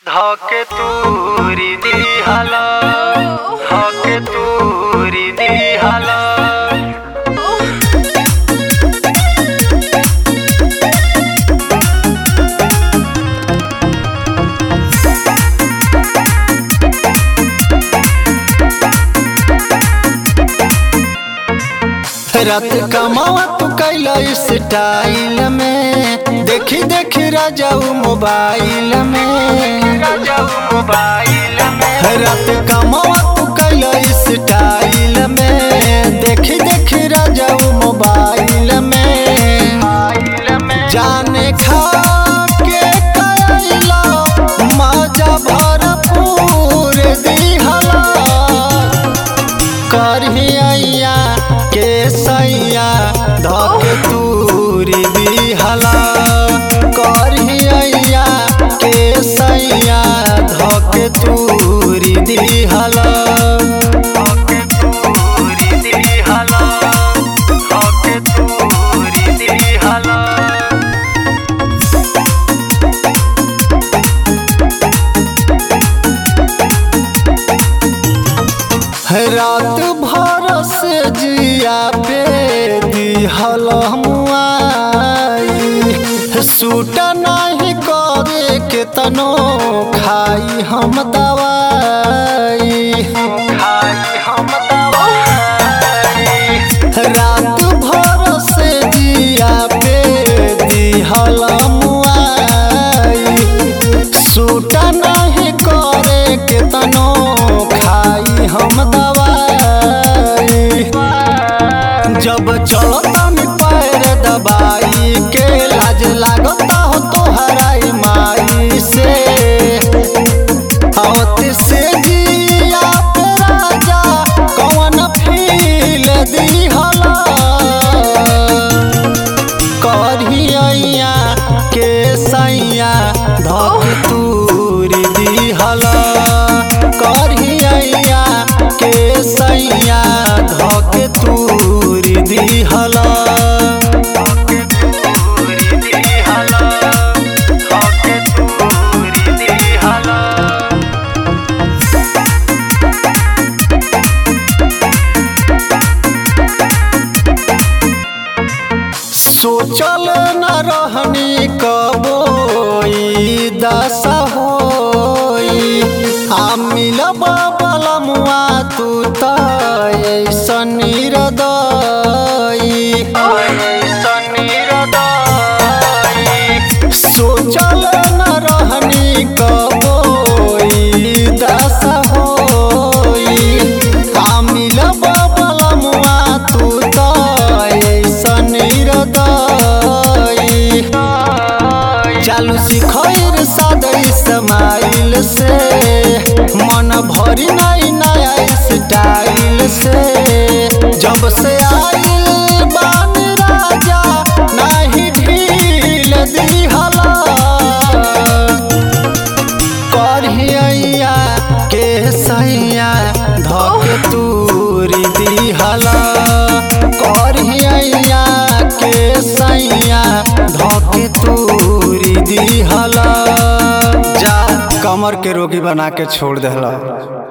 धके तूरी दिहला धके तूरी दिहला। रात कमावा तू कैला स्टाइल में, देखी देखी राजाऊ मोबाइल में, रात कमावा तू कैला स्टाइल में, देखी देखी राजाऊ मोबाइल में, जाने खा के कैला मजा भरपूर दिहला, करहिया के सैया धके तूरी दिहला, करहिया के सैया धके तूरी दिहला, धके तूरी दिहला धके तूरी दिहला। रात भर से जिया पे दिहल मुआई, सूट नहीं करे के तनो खाई हम दवाई, खाई हम दवाई। रात भर से जिया पे दिहल मुआई, सूट नहीं करे के तनो खाई हम दवाई, जब चलतन पैर दबाई के लाज लागता हो तोहराई माई से, आवत से जिया पे राजा कौन फील दिहला, करहिया के सैया धके तूरी दिहला, करहिया के सैया धके तूरी दिहला, धके तूरी दिहला धके तूरी दिहला। सोचल न रहनी कबो ई दशा होई, आ मिलब बलमुआ तू त ऐसन निर्दयी, सोचल न रहनी कबो ई दशा होई, आ मिलब बलमुआ तू त ऐसन निर्दयी, चालू सिखैर सादई समाइल से, मन भरी नहीं नया स्टाइल से, जब से आइल बान राजा नहीं ढील दिहला, करहिया के सैया धके तूरी दिहला, करहिया के सैया धके तूरी दिहला, जा कमर के रोगी बना के छोड़ देहला।